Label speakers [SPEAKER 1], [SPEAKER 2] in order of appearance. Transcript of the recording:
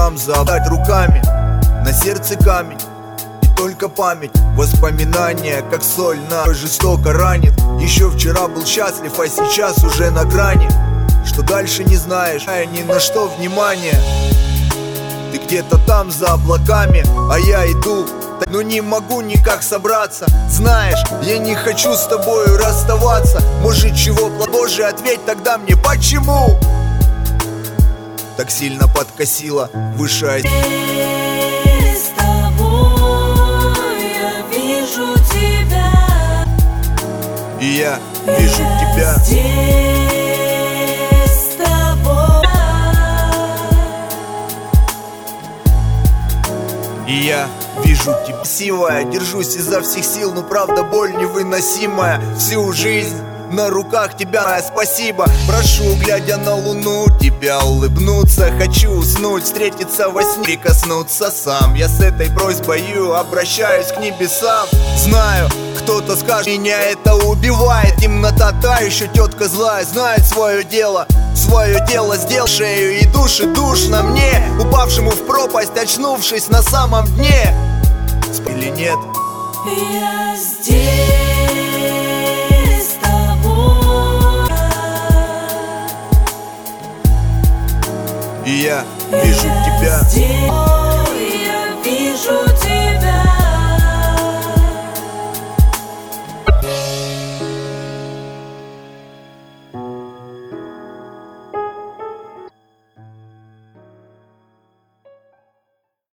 [SPEAKER 1] там забрать руками, на сердце камень, и только память. Воспоминания, как соль, на жестоко ранит. Еще вчера был счастлив, а сейчас уже на грани. Что дальше не знаешь, а ни на что внимание. Ты где-то там за облаками, а я иду, но не могу никак собраться. Знаешь, я не хочу с тобою расставаться. Может, чего, Боже, ответь тогда мне, почему так сильно подкосило высшая.
[SPEAKER 2] С тобой я вижу тебя,
[SPEAKER 1] И я вижу тебя.
[SPEAKER 2] Здесь с тобой.
[SPEAKER 1] И я вижу тебя. Сивая, держусь изо всех сил, но правда боль невыносимая. Всю жизнь на руках тебя, спасибо. Прошу, глядя на луну, тебя улыбнуться. Хочу уснуть, встретиться во сне, прикоснуться сам. Я с этой просьбой обращаюсь к небесам. Знаю, кто-то скажет, меня это убивает. Темнота та еще тетка злая, знает свое дело. Свое дело сделал, шею и души душно мне, упавшему в пропасть, очнувшись на самом дне. Или нет?
[SPEAKER 2] Я здесь с тобой.
[SPEAKER 1] И я вижу тебя.
[SPEAKER 2] Здесь.